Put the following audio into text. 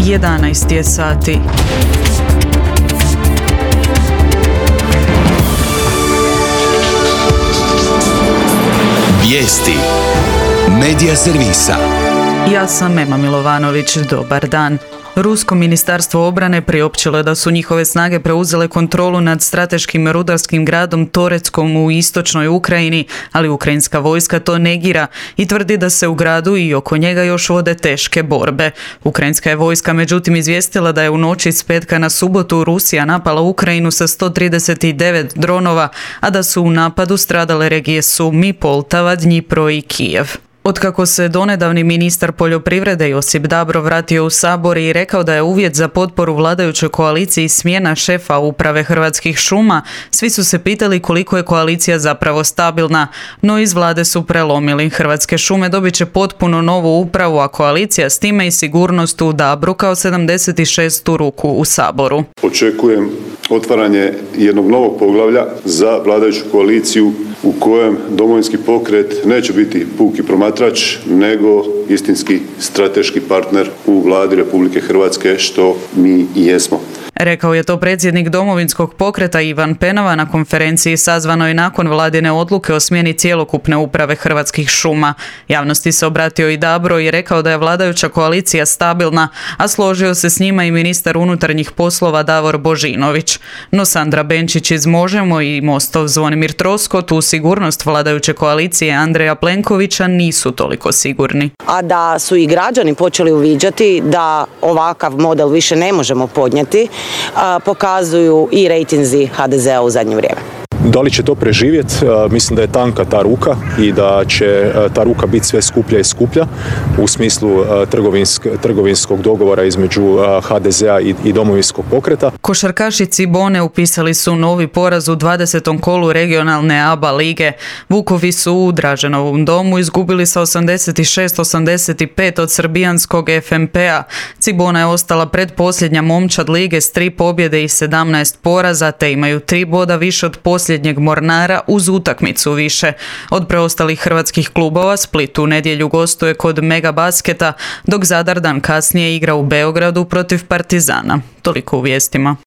11 je sati. Vijesti Medija servisa. Ja sam Ema Milovanović, dobar dan. Rusko ministarstvo obrane priopćilo je da su njihove snage preuzele kontrolu nad strateškim rudarskim gradom Toreckom u istočnoj Ukrajini, ali ukrajinska vojska to negira i tvrdi da se u gradu i oko njega još vode teške borbe. Ukrajinska je vojska međutim izvijestila da je u noći s petka na subotu Rusija napala Ukrajinu sa 139 dronova, a da su u napadu stradale regije Sumi, Poltava, Dnjipro i Kijev. Otkako se donedavni ministar poljoprivrede Josip Dabro vratio u Sabor i rekao da je uvjet za potporu vladajućoj koaliciji smjena šefa uprave Hrvatskih šuma, svi su se pitali koliko je koalicija zapravo stabilna, no iz vlade su prelomili. Hrvatske šume dobit će potpuno novu upravu, a koalicija s time i sigurnost u Dabru kao 76. ruku u Saboru. Očekujem otvaranje jednog novog poglavlja za vladajuću koaliciju u kojem Domovinski pokret neće biti puki promatrač, nego istinski strateški partner u Vladi Republike Hrvatske, što mi i jesmo. Rekao je to predsjednik Domovinskog pokreta Ivan Penava na konferenciji sazvanoj nakon vladine odluke o smjeni cjelokupne uprave Hrvatskih šuma. Javnosti se obratio i Dabro i rekao da je vladajuća koalicija stabilna, a složio se s njima i ministar unutarnjih poslova Davor Božinović. No Sandra Benčić iz Možemo i Mostov Zvonimir Troskot u sigurnost vladajuće koalicije Andreja Plenkovića nisu toliko sigurni. A da su i građani počeli uviđati da ovakav model više ne možemo podnijeti, pokazuju i rejtinzi HDZ-a u zadnje vrijeme. Da li će to preživjeti? Mislim da je tanka ta ruka i da će ta ruka biti sve skuplja i skuplja u smislu trgovinskog dogovora između HDZ-a i Domovinskog pokreta. Košarkaši Cibone upisali su novi poraz u 20. kolu regionalne ABA lige. Vukovi su u Draženovom domu izgubili sa 86-85 od srbijanskog FMP-a. Cibona je ostala predposljednja momčad lige s 3 pobjede i 17 poraza, te imaju 3 boda više od posljednjeg Mornara uz utakmicu više. Od preostalih hrvatskih klubova Split u nedjelju gostuje kod Mega Basketa, dok Zadar dan kasnije igra u Beogradu protiv Partizana. Toliko u vijestima.